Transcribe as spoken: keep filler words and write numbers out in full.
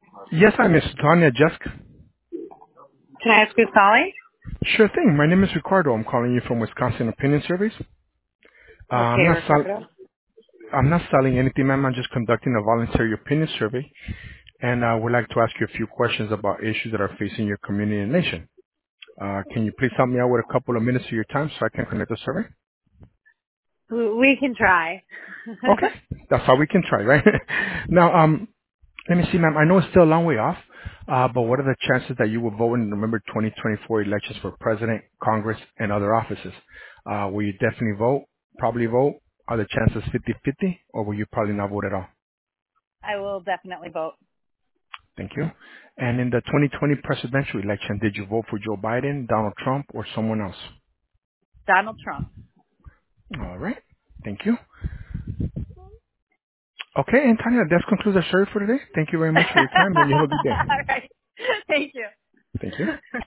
Yes, I'm Miss Tanya Jessica. Can I ask who's calling? Sure thing. My name is Ricardo. I'm calling you from Wisconsin Opinion Surveys. Uh, I'm Okay, not sell- Ricardo. I'm not selling anything, ma'am. I'm just conducting a voluntary opinion survey, and I would like to ask you a few questions about issues that are facing your community and nation. Uh, can you please help me out with a couple of minutes of your time so I can conduct the survey? W- We can try. Okay, that's how we can try, right? now, um, let me see, ma'am. I know it's still a long way off, uh, but what are the chances that you will vote in November twenty twenty-four elections for president, Congress, and other offices? Uh, will you definitely vote, probably vote? Are the chances fifty-fifty, or will you probably not vote at all? I will definitely vote Thank you. And in the twenty twenty presidential election, did you vote for Joe Biden, Donald Trump, or someone else? Donald Trump. All right. Thank you. Okay, and Tanya, that concludes our survey for today. Thank you very All much for your time, and you have a good day. right. Thank you. Thank you.